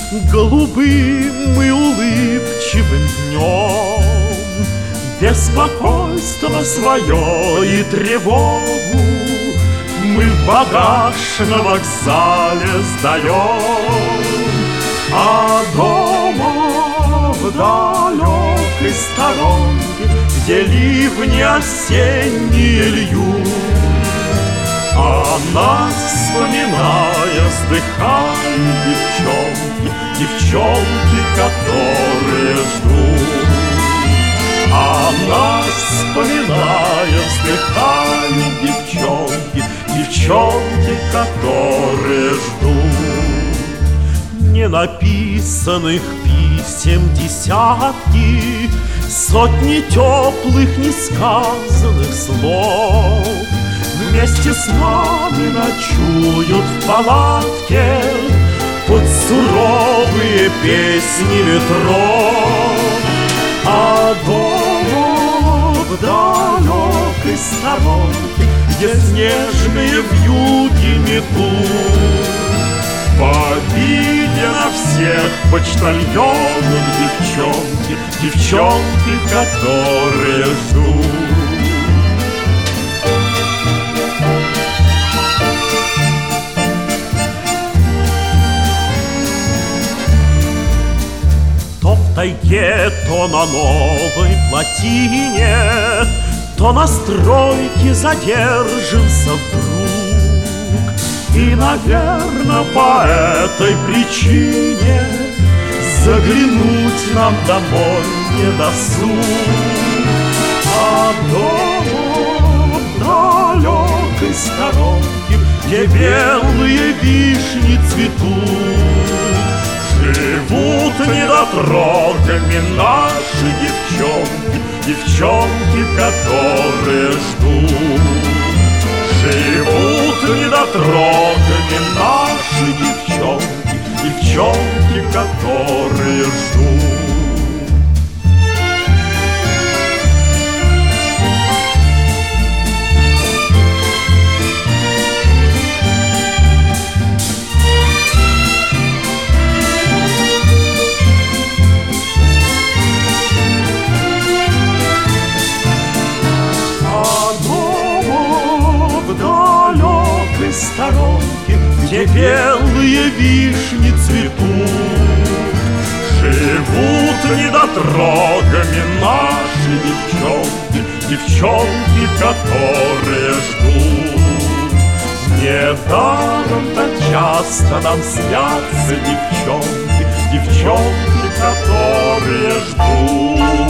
голубым и улыбчивым днем беспокойство свое и тревогу мы в багаж на вокзале сдаем, а дома в далекой сторонке, где ливни осенние льют, а нас вспоминая вздыхают девчонки, девчонки, которые ждут. А нас вспоминая вздыхают девчонки, девчонки, которые ждут. Ненаписанных писем десятки, сотни теплых несказанных слов вместе с нами ночуют в палатке под суровые песни ветров. А дома в далекой сторонке, где снежные вьюги метут, повидя всех почтальонов девчонки, девчонки, которые ждут. То в тайге, то на новой плотине, то на стройке задержимся вдруг. И, наверно, по этой причине заглянуть нам домой не досуг. А дома в далекой сторонке, где белые вишни цветут, живут недотрогами наши девчонки, девчонки, которые ждут. Живут недотрогами наши девчонки, девчонки, которые ждут. Сторонки, где белые вишни цветут, живут недотрогами наши девчонки, девчонки, которые ждут. Недаром так часто нам снятся девчонки, девчонки, которые ждут.